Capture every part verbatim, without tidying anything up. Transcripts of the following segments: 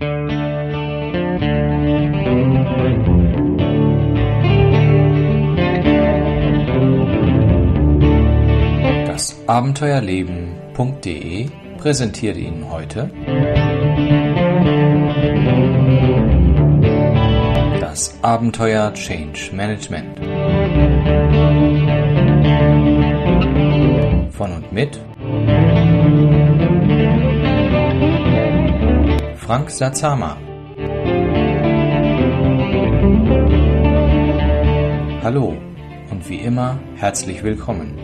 Das Abenteuerleben punkt de präsentiert Ihnen heute das Abenteuer Change Management. Von und mit Frank Satsama. Hallo und wie immer herzlich willkommen.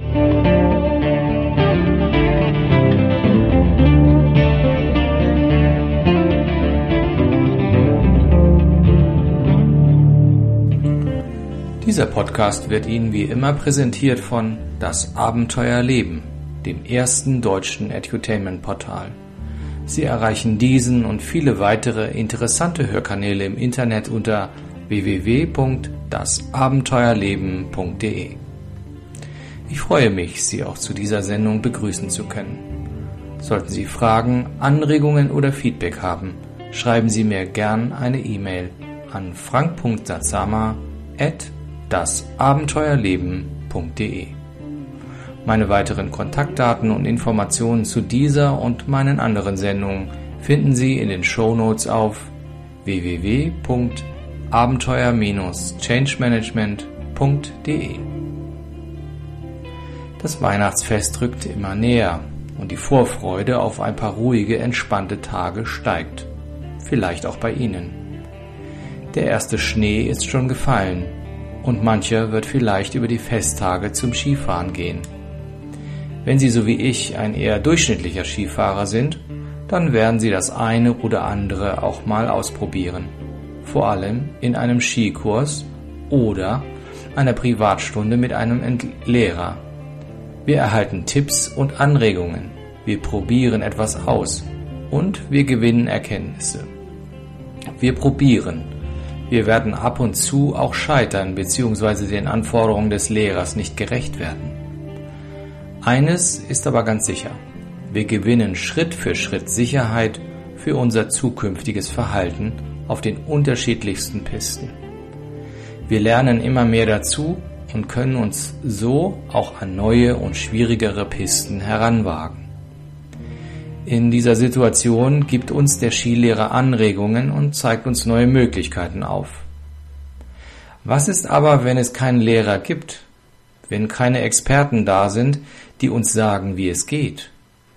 Dieser Podcast wird Ihnen wie immer präsentiert von Das Abenteuerleben, dem ersten deutschen Edutainment-Portal. Sie erreichen diesen und viele weitere interessante Hörkanäle im Internet unter w w w punkt das abenteuerleben punkt de. Ich freue mich, Sie auch zu dieser Sendung begrüßen zu können. Sollten Sie Fragen, Anregungen oder Feedback haben, schreiben Sie mir gern eine E-Mail an frank punkt satsama at das abenteuerleben punkt de. Meine weiteren Kontaktdaten und Informationen zu dieser und meinen anderen Sendungen finden Sie in den Shownotes auf w w w punkt abenteuer Bindestrich change management punkt de. Das Weihnachtsfest rückt immer näher und die Vorfreude auf ein paar ruhige, entspannte Tage steigt. Vielleicht auch bei Ihnen. Der erste Schnee ist schon gefallen und mancher wird vielleicht über die Festtage zum Skifahren gehen. Wenn Sie so wie ich ein eher durchschnittlicher Skifahrer sind, dann werden Sie das eine oder andere auch mal ausprobieren. Vor allem in einem Skikurs oder einer Privatstunde mit einem Lehrer. Wir erhalten Tipps und Anregungen, wir probieren etwas aus und wir gewinnen Erkenntnisse. Wir probieren. Wir werden ab und zu auch scheitern bzw. den Anforderungen des Lehrers nicht gerecht werden. Eines ist aber ganz sicher: Wir gewinnen Schritt für Schritt Sicherheit für unser zukünftiges Verhalten auf den unterschiedlichsten Pisten. Wir lernen immer mehr dazu und können uns so auch an neue und schwierigere Pisten heranwagen. In dieser Situation gibt uns der Skilehrer Anregungen und zeigt uns neue Möglichkeiten auf. Was ist aber, wenn es keinen Lehrer gibt, wenn keine Experten da sind, die uns sagen, wie es geht?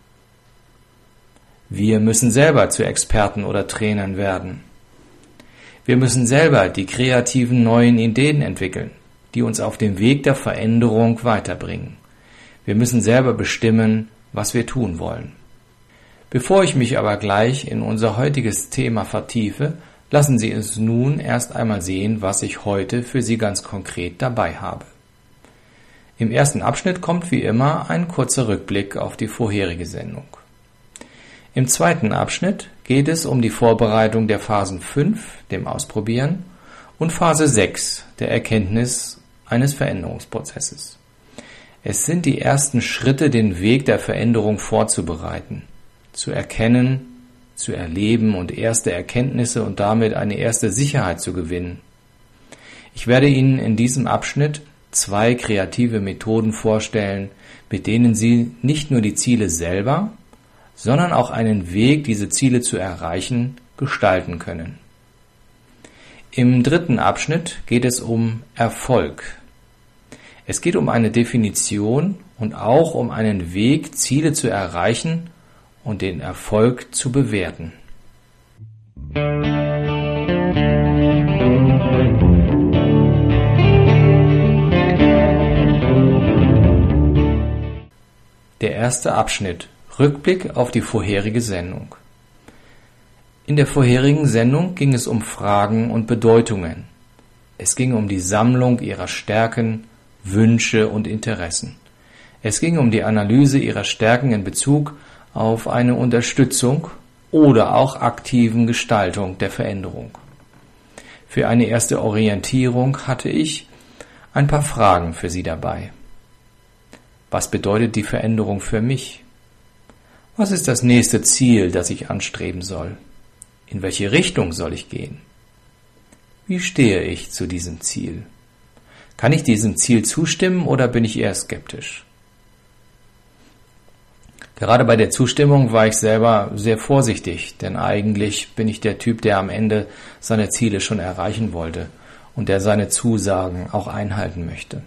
Wir müssen selber zu Experten oder Trainern werden. Wir müssen selber die kreativen neuen Ideen entwickeln, die uns auf dem Weg der Veränderung weiterbringen. Wir müssen selber bestimmen, was wir tun wollen. Bevor ich mich aber gleich in unser heutiges Thema vertiefe, lassen Sie uns nun erst einmal sehen, was ich heute für Sie ganz konkret dabei habe. Im ersten Abschnitt kommt wie immer ein kurzer Rückblick auf die vorherige Sendung. Im zweiten Abschnitt geht es um die Vorbereitung der Phasen fünf, dem Ausprobieren, und Phase sechs, der Erkenntnis eines Veränderungsprozesses. Es sind die ersten Schritte, den Weg der Veränderung vorzubereiten, zu erkennen, zu erleben und erste Erkenntnisse und damit eine erste Sicherheit zu gewinnen. Ich werde Ihnen in diesem Abschnitt zwei kreative Methoden vorstellen, mit denen Sie nicht nur die Ziele selber, sondern auch einen Weg, diese Ziele zu erreichen, gestalten können. Im dritten Abschnitt geht es um Erfolg. Es geht um eine Definition und auch um einen Weg, Ziele zu erreichen und den Erfolg zu bewerten. Der erste Abschnitt: Rückblick auf die vorherige Sendung. In der vorherigen Sendung ging es um Fragen und Bedeutungen. Es ging um die Sammlung ihrer Stärken, Wünsche und Interessen. Es ging um die Analyse ihrer Stärken in Bezug auf eine Unterstützung oder auch aktiven Gestaltung der Veränderung. Für eine erste Orientierung hatte ich ein paar Fragen für Sie dabei. Was bedeutet die Veränderung für mich? Was ist das nächste Ziel, das ich anstreben soll? In welche Richtung soll ich gehen? Wie stehe ich zu diesem Ziel? Kann ich diesem Ziel zustimmen oder bin ich eher skeptisch? Gerade bei der Zustimmung war ich selber sehr vorsichtig, denn eigentlich bin ich der Typ, der am Ende seine Ziele schon erreichen wollte und der seine Zusagen auch einhalten möchte.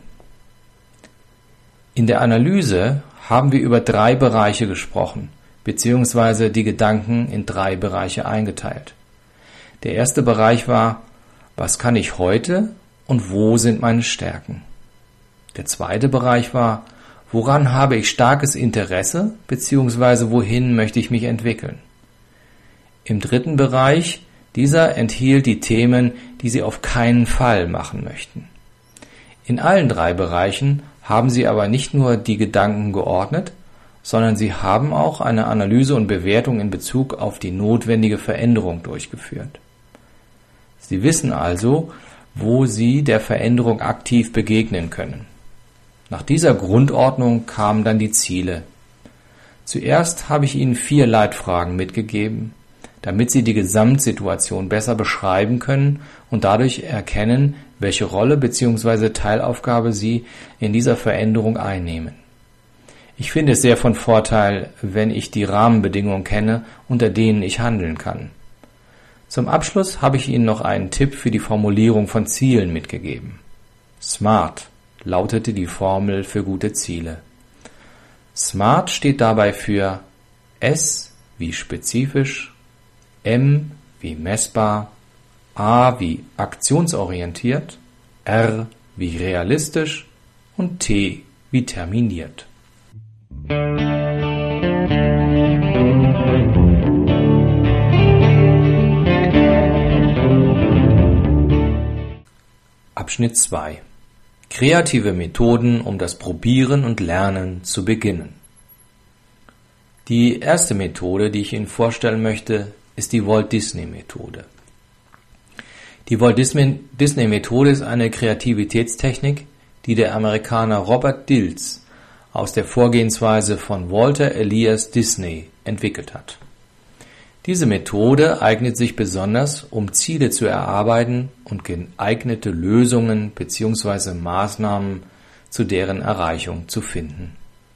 In der Analyse haben wir über drei Bereiche gesprochen, beziehungsweise die Gedanken in drei Bereiche eingeteilt. Der erste Bereich war, was kann ich heute und wo sind meine Stärken? Der zweite Bereich war, woran habe ich starkes Interesse, beziehungsweise wohin möchte ich mich entwickeln? Im dritten Bereich, dieser enthielt die Themen, die Sie auf keinen Fall machen möchten. In allen drei Bereichen haben Sie aber nicht nur die Gedanken geordnet, sondern Sie haben auch eine Analyse und Bewertung in Bezug auf die notwendige Veränderung durchgeführt. Sie wissen also, wo Sie der Veränderung aktiv begegnen können. Nach dieser Grundordnung kamen dann die Ziele. Zuerst habe ich Ihnen vier Leitfragen mitgegeben, damit Sie die Gesamtsituation besser beschreiben können und dadurch erkennen, welche Rolle bzw. Teilaufgabe Sie in dieser Veränderung einnehmen. Ich finde es sehr von Vorteil, wenn ich die Rahmenbedingungen kenne, unter denen ich handeln kann. Zum Abschluss habe ich Ihnen noch einen Tipp für die Formulierung von Zielen mitgegeben. SMART lautete die Formel für gute Ziele. SMART steht dabei für S wie spezifisch, M wie messbar, A wie aktionsorientiert, R wie realistisch und T wie terminiert. Abschnitt zwei. Kreative Methoden, um das Probieren und Lernen zu beginnen. Die erste Methode, die ich Ihnen vorstellen möchte, ist die Walt-Disney-Methode. Die Walt-Disney-Methode ist eine Kreativitätstechnik, die der Amerikaner Robert Dills aus der Vorgehensweise von Walter Elias Disney entwickelt hat. Diese Methode eignet sich besonders, um Ziele zu erarbeiten und geeignete Lösungen bzw. Maßnahmen zu deren Erreichung zu finden.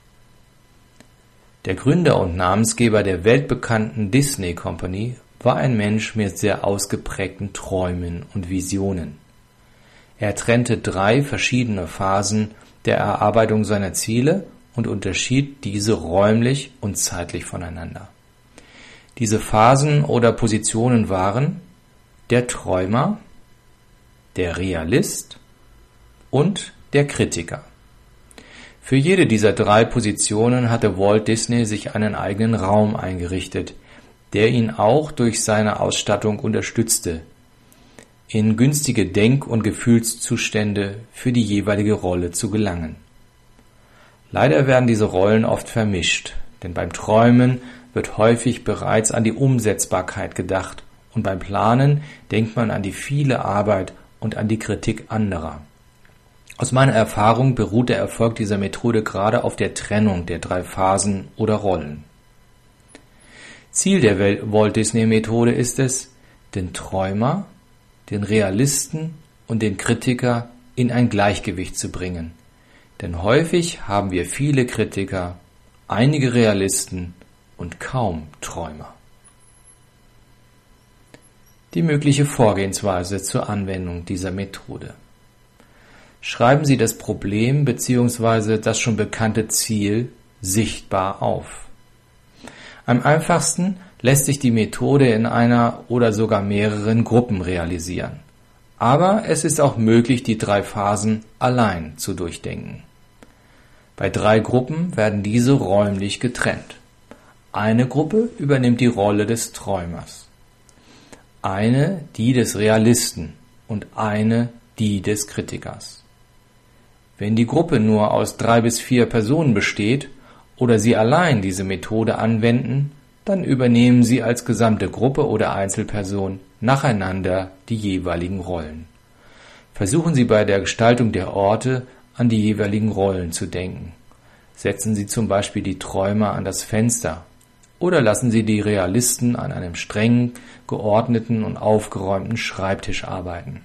Der Gründer und Namensgeber der weltbekannten Disney Company war ein Mensch mit sehr ausgeprägten Träumen und Visionen. Er trennte drei verschiedene Phasen der Erarbeitung seiner Ziele und unterschied diese räumlich und zeitlich voneinander. Diese Phasen oder Positionen waren der Träumer, der Realist und der Kritiker. Für jede dieser drei Positionen hatte Walt Disney sich einen eigenen Raum eingerichtet, der ihn auch durch seine Ausstattung unterstützte, in günstige Denk- und Gefühlszustände für die jeweilige Rolle zu gelangen. Leider werden diese Rollen oft vermischt, denn beim Träumen wird häufig bereits an die Umsetzbarkeit gedacht und beim Planen denkt man an die viele Arbeit und an die Kritik anderer. Aus meiner Erfahrung beruht der Erfolg dieser Methode gerade auf der Trennung der drei Phasen oder Rollen. Ziel der Walt-Disney-Methode ist es, den Träumer, den Realisten und den Kritiker in ein Gleichgewicht zu bringen. Denn häufig haben wir viele Kritiker, einige Realisten und kaum Träumer. Die mögliche Vorgehensweise zur Anwendung dieser Methode. Schreiben Sie das Problem bzw. das schon bekannte Ziel sichtbar auf. Am einfachsten lässt sich die Methode in einer oder sogar mehreren Gruppen realisieren. Aber es ist auch möglich, die drei Phasen allein zu durchdenken. Bei drei Gruppen werden diese räumlich getrennt. Eine Gruppe übernimmt die Rolle des Träumers, eine die des Realisten und eine die des Kritikers. Wenn die Gruppe nur aus drei bis vier Personen besteht oder Sie allein diese Methode anwenden, dann übernehmen Sie als gesamte Gruppe oder Einzelperson nacheinander die jeweiligen Rollen. Versuchen Sie bei der Gestaltung der Orte an die jeweiligen Rollen zu denken. Setzen Sie zum Beispiel die Träumer an das Fenster oder lassen Sie die Realisten an einem streng geordneten und aufgeräumten Schreibtisch arbeiten.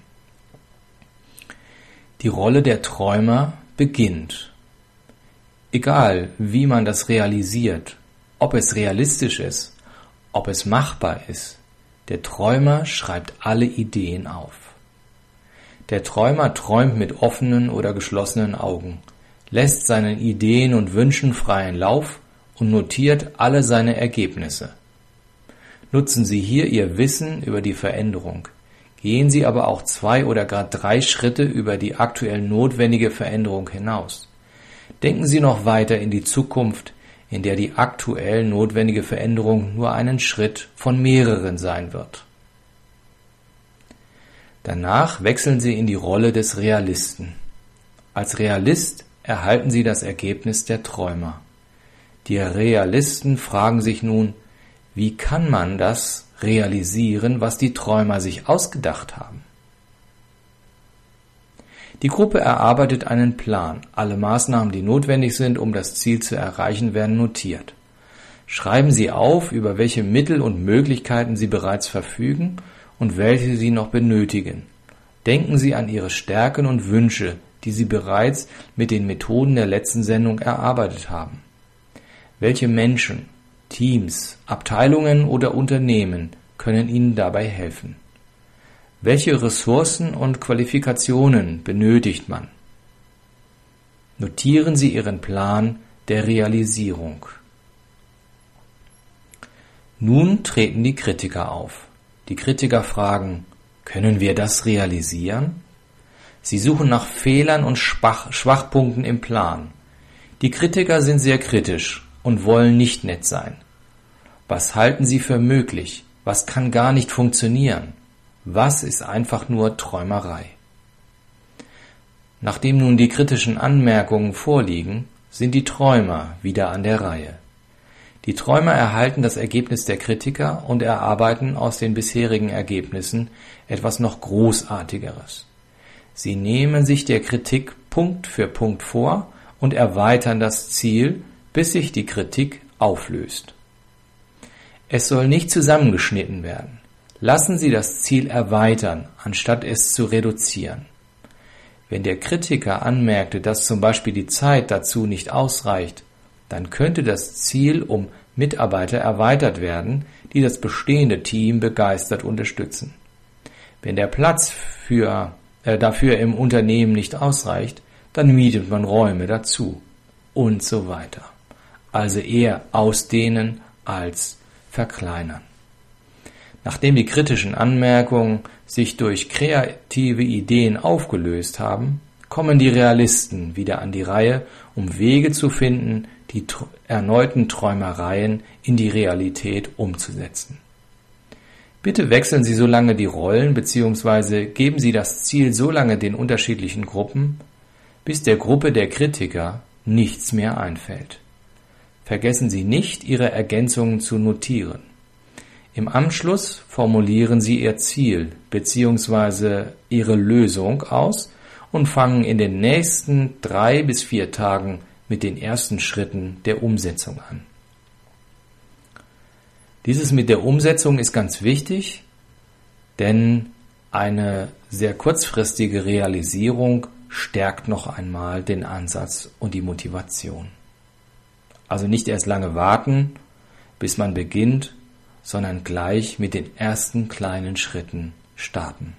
Die Rolle der Träumer beginnt. Egal, wie man das realisiert, ob es realistisch ist, ob es machbar ist, der Träumer schreibt alle Ideen auf. Der Träumer träumt mit offenen oder geschlossenen Augen, lässt seinen Ideen und Wünschen freien Lauf und notiert alle seine Ergebnisse. Nutzen Sie hier Ihr Wissen über die Veränderung. Gehen Sie aber auch zwei oder gar drei Schritte über die aktuell notwendige Veränderung hinaus. Denken Sie noch weiter in die Zukunft, in der die aktuell notwendige Veränderung nur einen Schritt von mehreren sein wird. Danach wechseln Sie in die Rolle des Realisten. Als Realist erhalten Sie das Ergebnis der Träumer. Die Realisten fragen sich nun, wie kann man das realisieren, was die Träumer sich ausgedacht haben? Die Gruppe erarbeitet einen Plan. Alle Maßnahmen, die notwendig sind, um das Ziel zu erreichen, werden notiert. Schreiben Sie auf, über welche Mittel und Möglichkeiten Sie bereits verfügen und welche Sie noch benötigen. Denken Sie an Ihre Stärken und Wünsche, die Sie bereits mit den Methoden der letzten Sendung erarbeitet haben. Welche Menschen, Teams, Abteilungen oder Unternehmen können Ihnen dabei helfen? Welche Ressourcen und Qualifikationen benötigt man? Notieren Sie Ihren Plan der Realisierung. Nun treten die Kritiker auf. Die Kritiker fragen, können wir das realisieren? Sie suchen nach Fehlern und Schwach- Schwachpunkten im Plan. Die Kritiker sind sehr kritisch und wollen nicht nett sein. Was halten Sie für möglich? Was kann gar nicht funktionieren? Was ist einfach nur Träumerei? Nachdem nun die kritischen Anmerkungen vorliegen, sind die Träumer wieder an der Reihe. Die Träumer erhalten das Ergebnis der Kritiker und erarbeiten aus den bisherigen Ergebnissen etwas noch Großartigeres. Sie nehmen sich der Kritik Punkt für Punkt vor und erweitern das Ziel, bis sich die Kritik auflöst. Es soll nicht zusammengeschnitten werden. Lassen Sie das Ziel erweitern, anstatt es zu reduzieren. Wenn der Kritiker anmerkte, dass zum Beispiel die Zeit dazu nicht ausreicht, dann könnte das Ziel um Mitarbeiter erweitert werden, die das bestehende Team begeistert unterstützen. Wenn der Platz für, äh, dafür im Unternehmen nicht ausreicht, dann mietet man Räume dazu und so weiter. Also eher ausdehnen als verkleinern. Nachdem die kritischen Anmerkungen sich durch kreative Ideen aufgelöst haben, kommen die Realisten wieder an die Reihe, um Wege zu finden, die tr- erneuten Träumereien in die Realität umzusetzen. Bitte wechseln Sie so lange die Rollen bzw. geben Sie das Ziel so lange den unterschiedlichen Gruppen, bis der Gruppe der Kritiker nichts mehr einfällt. Vergessen Sie nicht, Ihre Ergänzungen zu notieren. Im Anschluss formulieren Sie Ihr Ziel bzw. Ihre Lösung aus und fangen in den nächsten drei bis vier Tagen mit den ersten Schritten der Umsetzung an. Dieses mit der Umsetzung ist ganz wichtig, denn eine sehr kurzfristige Realisierung stärkt noch einmal den Ansatz und die Motivation. Also nicht erst lange warten, bis man beginnt, sondern gleich mit den ersten kleinen Schritten starten.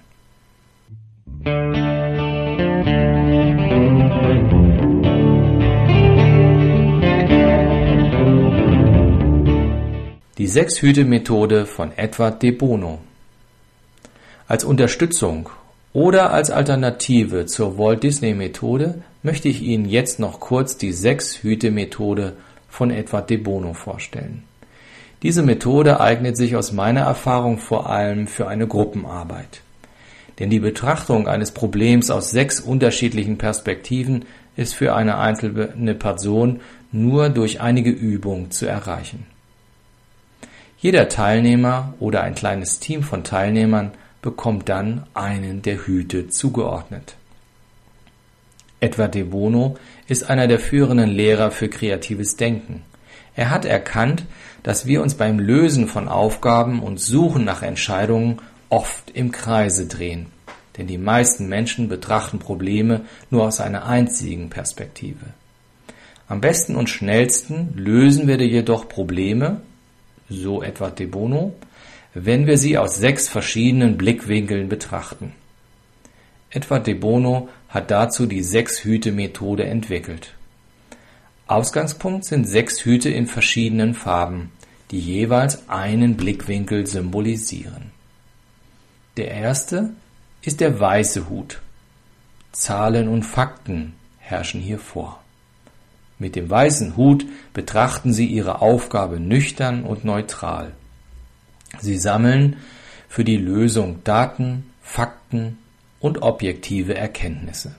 Die Sechs-Hüte-Methode von Edward de Bono. Als Unterstützung oder als Alternative zur Walt-Disney-Methode möchte ich Ihnen jetzt noch kurz die Sechs-Hüte-Methode von Edward de Bono vorstellen. Diese Methode eignet sich aus meiner Erfahrung vor allem für eine Gruppenarbeit. Denn die Betrachtung eines Problems aus sechs unterschiedlichen Perspektiven ist für eine einzelne Person nur durch einige Übung zu erreichen. Jeder Teilnehmer oder ein kleines Team von Teilnehmern bekommt dann einen der Hüte zugeordnet. Edward de Bono ist einer der führenden Lehrer für kreatives Denken. Er hat erkannt, dass wir uns beim Lösen von Aufgaben und Suchen nach Entscheidungen oft im Kreise drehen. Denn die meisten Menschen betrachten Probleme nur aus einer einzigen Perspektive. Am besten und schnellsten lösen wir jedoch Probleme, so Edward de Bono, wenn wir sie aus sechs verschiedenen Blickwinkeln betrachten. Edward de Bono hat dazu die Sechs-Hüte-Methode entwickelt. Ausgangspunkt sind sechs Hüte in verschiedenen Farben, die jeweils einen Blickwinkel symbolisieren. Der erste ist der weiße Hut. Zahlen und Fakten herrschen hier vor. Mit dem weißen Hut betrachten Sie Ihre Aufgabe nüchtern und neutral. Sie sammeln für die Lösung Daten, Fakten und objektive Erkenntnisse.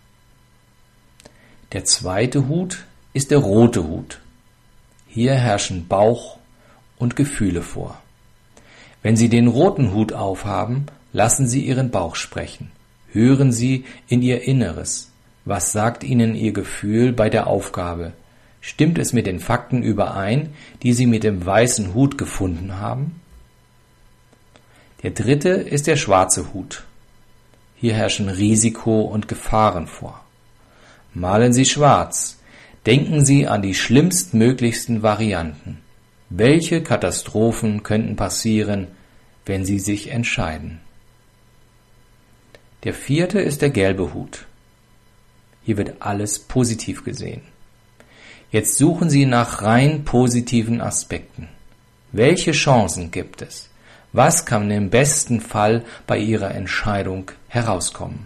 Der zweite Hut ist der rote Hut. Hier herrschen Bauch und Gefühle vor. Wenn Sie den roten Hut aufhaben, lassen Sie Ihren Bauch sprechen. Hören Sie in Ihr Inneres. Was sagt Ihnen Ihr Gefühl bei der Aufgabe? Stimmt es mit den Fakten überein, die Sie mit dem weißen Hut gefunden haben? Der dritte ist der schwarze Hut. Hier herrschen Risiko und Gefahren vor. Malen Sie schwarz. Denken Sie an die schlimmstmöglichsten Varianten. Welche Katastrophen könnten passieren, wenn Sie sich entscheiden? Der vierte ist der gelbe Hut. Hier wird alles positiv gesehen. Jetzt suchen Sie nach rein positiven Aspekten. Welche Chancen gibt es? Was kann im besten Fall bei Ihrer Entscheidung herauskommen?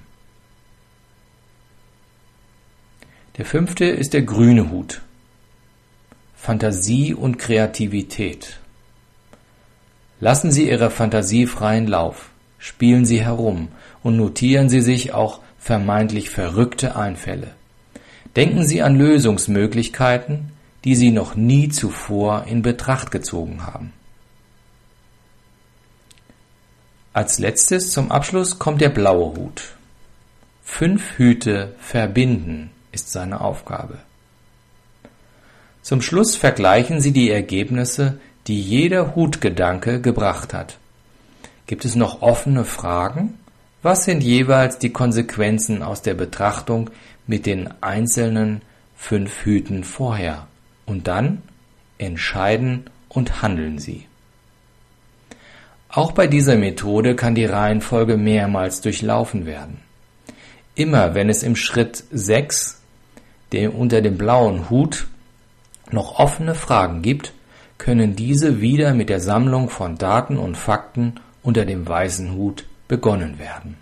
Der fünfte ist der grüne Hut. Fantasie und Kreativität. Lassen Sie Ihrer Fantasie freien Lauf, spielen Sie herum und notieren Sie sich auch vermeintlich verrückte Einfälle. Denken Sie an Lösungsmöglichkeiten, die Sie noch nie zuvor in Betracht gezogen haben. Als letztes zum Abschluss kommt der blaue Hut. Fünf Hüte verbinden ist seine Aufgabe. Zum Schluss vergleichen Sie die Ergebnisse, die jeder Hutgedanke gebracht hat. Gibt es noch offene Fragen? Was sind jeweils die Konsequenzen aus der Betrachtung mit den einzelnen fünf Hüten vorher? Und dann entscheiden und handeln Sie. Auch bei dieser Methode kann die Reihenfolge mehrmals durchlaufen werden. Immer wenn es im Schritt sechs, der unter dem blauen Hut, noch offene Fragen gibt, können diese wieder mit der Sammlung von Daten und Fakten unter dem weißen Hut begonnen werden.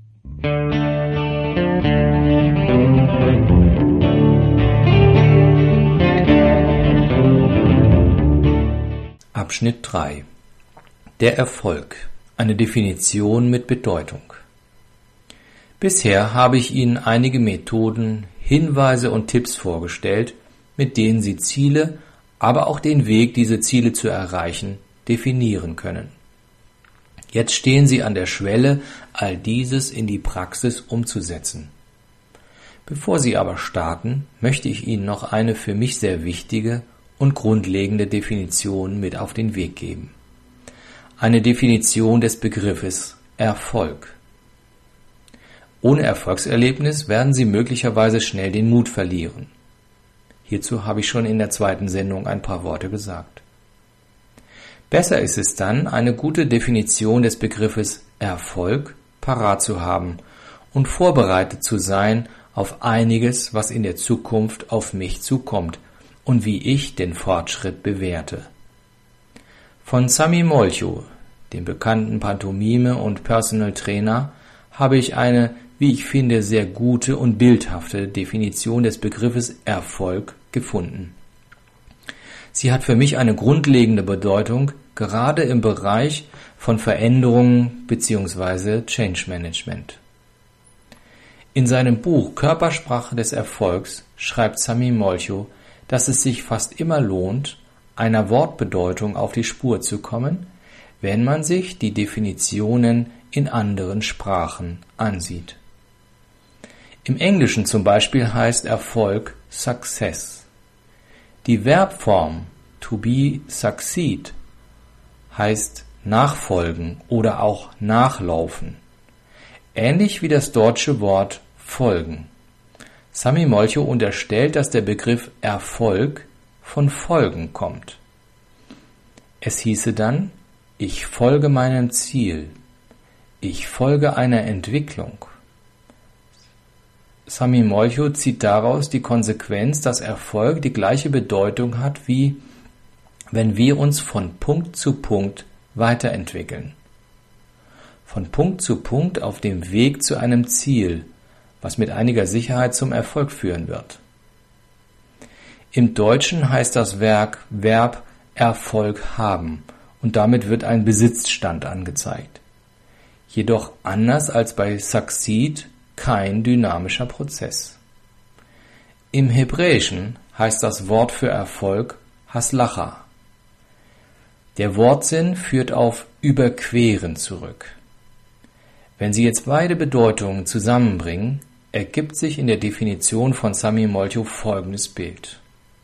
Abschnitt drei. Der Erfolg. Eine Definition mit Bedeutung. Bisher habe ich Ihnen einige Methoden, Hinweise und Tipps vorgestellt, mit denen Sie Ziele, aber auch den Weg, diese Ziele zu erreichen, definieren können. Jetzt stehen Sie an der Schwelle, all dieses in die Praxis umzusetzen. Bevor Sie aber starten, möchte ich Ihnen noch eine für mich sehr wichtige und grundlegende Definition mit auf den Weg geben. Eine Definition des Begriffes Erfolg. Ohne Erfolgserlebnis werden Sie möglicherweise schnell den Mut verlieren. Hierzu habe ich schon in der zweiten Sendung ein paar Worte gesagt. Besser ist es dann, eine gute Definition des Begriffes Erfolg parat zu haben und vorbereitet zu sein auf einiges, was in der Zukunft auf mich zukommt und wie ich den Fortschritt bewerte. Von Sami Molcho, dem bekannten Pantomime- und Personal Trainer, habe ich eine, wie ich finde, sehr gute und bildhafte Definition des Begriffes Erfolg gefunden. Sie hat für mich eine grundlegende Bedeutung, gerade im Bereich von Veränderungen bzw. Change Management. In seinem Buch Körpersprache des Erfolgs schreibt Sami Molcho, dass es sich fast immer lohnt, einer Wortbedeutung auf die Spur zu kommen, wenn man sich die Definitionen in anderen Sprachen ansieht. Im Englischen zum Beispiel heißt Erfolg Success. Die Verbform To be succeed heißt nachfolgen oder auch nachlaufen. Ähnlich wie das deutsche Wort folgen. Sami Molcho unterstellt, dass der Begriff Erfolg von Folgen kommt. Es hieße dann, ich folge meinem Ziel, ich folge einer Entwicklung. Sami Molcho zieht daraus die Konsequenz, dass Erfolg die gleiche Bedeutung hat wie wenn wir uns von Punkt zu Punkt weiterentwickeln. Von Punkt zu Punkt auf dem Weg zu einem Ziel, was mit einiger Sicherheit zum Erfolg führen wird. Im Deutschen heißt das Verb, Verb Erfolg haben und damit wird ein Besitzstand angezeigt. Jedoch anders als bei Succeed kein dynamischer Prozess. Im Hebräischen heißt das Wort für Erfolg Haslacha. Der Wortsinn führt auf überqueren zurück. Wenn Sie jetzt beide Bedeutungen zusammenbringen, ergibt sich in der Definition von Sami Molcho folgendes Bild.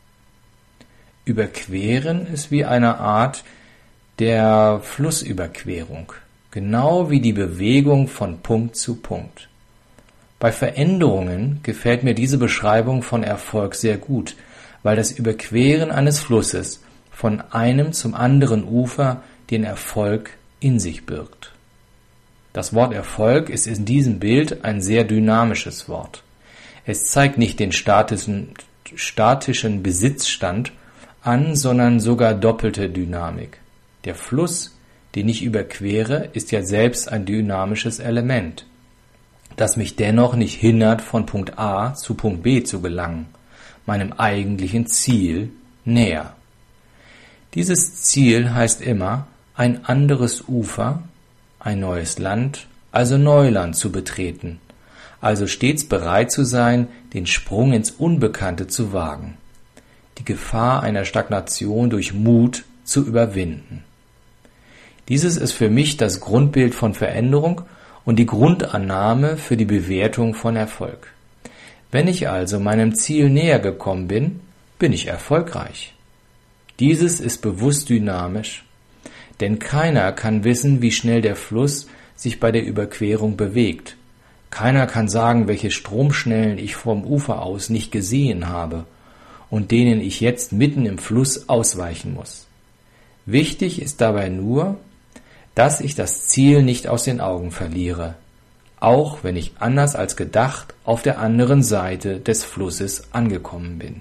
Überqueren ist wie eine Art der Flussüberquerung, genau wie die Bewegung von Punkt zu Punkt. Bei Veränderungen gefällt mir diese Beschreibung von Erfolg sehr gut, weil das Überqueren eines Flusses von einem zum anderen Ufer den Erfolg in sich birgt. Das Wort Erfolg ist in diesem Bild ein sehr dynamisches Wort. Es zeigt nicht den statischen, statischen Besitzstand an, sondern sogar doppelte Dynamik. Der Fluss, den ich überquere, ist ja selbst ein dynamisches Element, das mich dennoch nicht hindert, von Punkt A zu Punkt B zu gelangen, meinem eigentlichen Ziel näher. Dieses Ziel heißt immer, ein anderes Ufer, ein neues Land, also Neuland zu betreten, also stets bereit zu sein, den Sprung ins Unbekannte zu wagen, die Gefahr einer Stagnation durch Mut zu überwinden. Dieses ist für mich das Grundbild von Veränderung und die Grundannahme für die Bewertung von Erfolg. Wenn ich also meinem Ziel näher gekommen bin, bin ich erfolgreich. Dieses ist bewusst dynamisch, denn keiner kann wissen, wie schnell der Fluss sich bei der Überquerung bewegt. Keiner kann sagen, welche Stromschnellen ich vom Ufer aus nicht gesehen habe und denen ich jetzt mitten im Fluss ausweichen muss. Wichtig ist dabei nur, dass ich das Ziel nicht aus den Augen verliere, auch wenn ich anders als gedacht auf der anderen Seite des Flusses angekommen bin.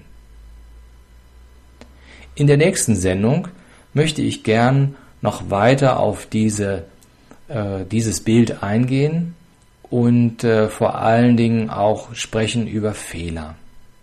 In der nächsten Sendung möchte ich gern noch weiter auf diese, äh, dieses Bild eingehen und äh, vor allen Dingen auch sprechen über Fehler.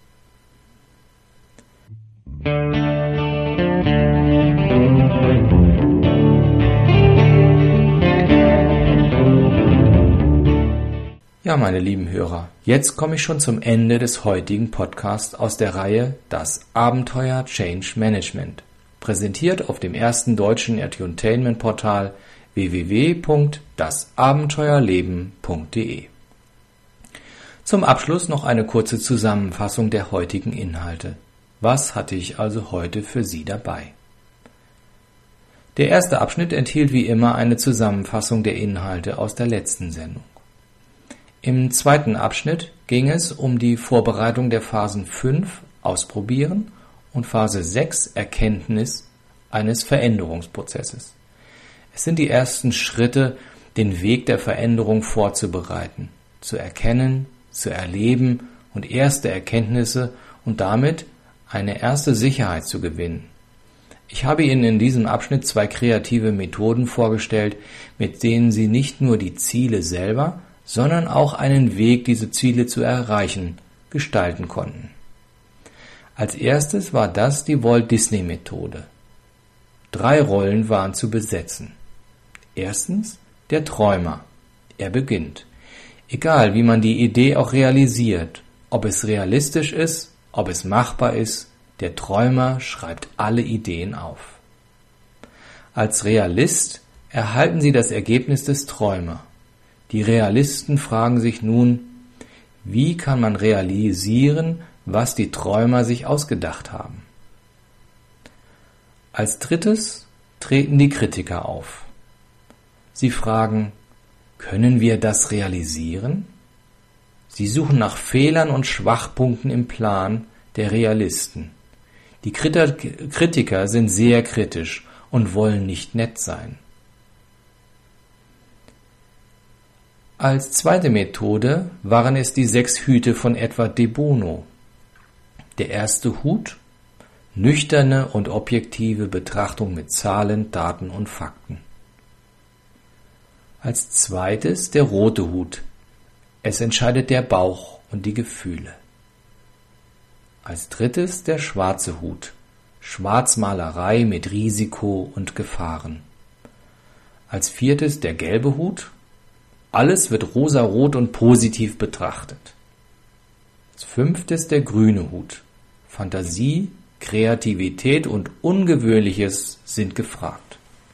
Ja, meine lieben Hörer, jetzt komme ich schon zum Ende des heutigen Podcasts aus der Reihe Das Abenteuer Change Management, präsentiert auf dem ersten deutschen Edutainment-Portal w w w punkt das abenteuerleben punkt d e. Zum Abschluss noch eine kurze Zusammenfassung der heutigen Inhalte. Was hatte ich also heute für Sie dabei? Der erste Abschnitt enthielt wie immer eine Zusammenfassung der Inhalte aus der letzten Sendung. Im zweiten Abschnitt ging es um die Vorbereitung der Phasen fünf Ausprobieren und Phase sechs Erkenntnis eines Veränderungsprozesses. Es sind die ersten Schritte, den Weg der Veränderung vorzubereiten, zu erkennen, zu erleben und erste Erkenntnisse und damit eine erste Sicherheit zu gewinnen. Ich habe Ihnen in diesem Abschnitt zwei kreative Methoden vorgestellt, mit denen Sie nicht nur die Ziele selber, sondern auch einen Weg, diese Ziele zu erreichen, gestalten konnten. Als erstes war das die Walt-Disney-Methode. Drei Rollen waren zu besetzen. Erstens der Träumer. Er beginnt. Egal, wie man die Idee auch realisiert, ob es realistisch ist, ob es machbar ist, der Träumer schreibt alle Ideen auf. Als Realist erhalten Sie das Ergebnis des Träumer. Die Realisten fragen sich nun, wie kann man realisieren, was die Träumer sich ausgedacht haben? Als drittes treten die Kritiker auf. Sie fragen, können wir das realisieren? Sie suchen nach Fehlern und Schwachpunkten im Plan der Realisten. Die Kritiker sind sehr kritisch und wollen nicht nett sein. Als zweite Methode waren es die sechs Hüte von Edward de Bono. Der erste Hut: nüchterne und objektive Betrachtung mit Zahlen, Daten und Fakten. Als zweites der rote Hut: es entscheidet der Bauch und die Gefühle. Als drittes der schwarze Hut: Schwarzmalerei mit Risiko und Gefahren. Als viertes der gelbe Hut: alles wird rosarot und positiv betrachtet. Als fünftes der grüne Hut: Fantasie, Kreativität und Ungewöhnliches sind gefragt.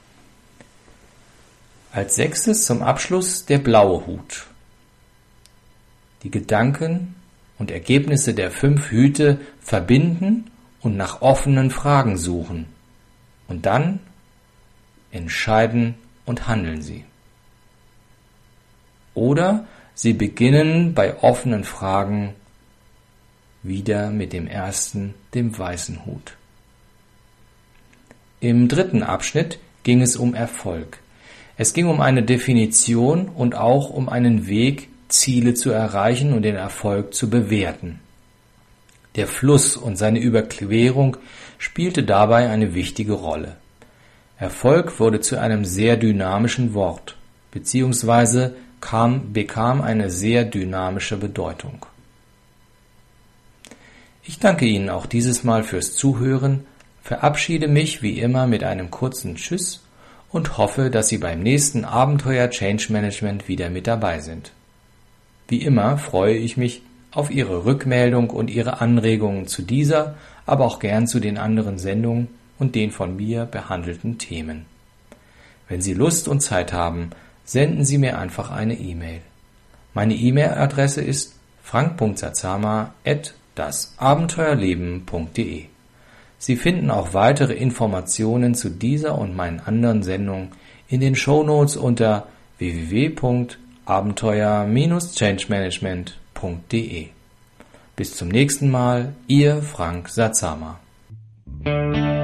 Als sechstes zum Abschluss der blaue Hut: die Gedanken und Ergebnisse der fünf Hüte verbinden und nach offenen Fragen suchen. Und dann entscheiden und handeln sie. Oder sie beginnen bei offenen Fragen wieder mit dem ersten, dem weißen Hut. Im dritten Abschnitt ging es um Erfolg. Es ging um eine Definition und auch um einen Weg, Ziele zu erreichen und den Erfolg zu bewerten. Der Fluss und seine Überquerung spielte dabei eine wichtige Rolle. Erfolg wurde zu einem sehr dynamischen Wort, beziehungsweise kam, bekam eine sehr dynamische Bedeutung. Ich danke Ihnen auch dieses Mal fürs Zuhören, verabschiede mich wie immer mit einem kurzen Tschüss und hoffe, dass Sie beim nächsten Abenteuer Change Management wieder mit dabei sind. Wie immer freue ich mich auf Ihre Rückmeldung und Ihre Anregungen zu dieser, aber auch gern zu den anderen Sendungen und den von mir behandelten Themen. Wenn Sie Lust und Zeit haben, senden Sie mir einfach eine E-Mail. Meine E-Mail-Adresse ist frank punkt satsama at das abenteuerleben punkt de. Sie finden auch weitere Informationen zu dieser und meinen anderen Sendungen in den Shownotes unter w w w punkt abenteuer Bindestrich changemanagement punkt de. Bis zum nächsten Mal, Ihr Frank Satsama.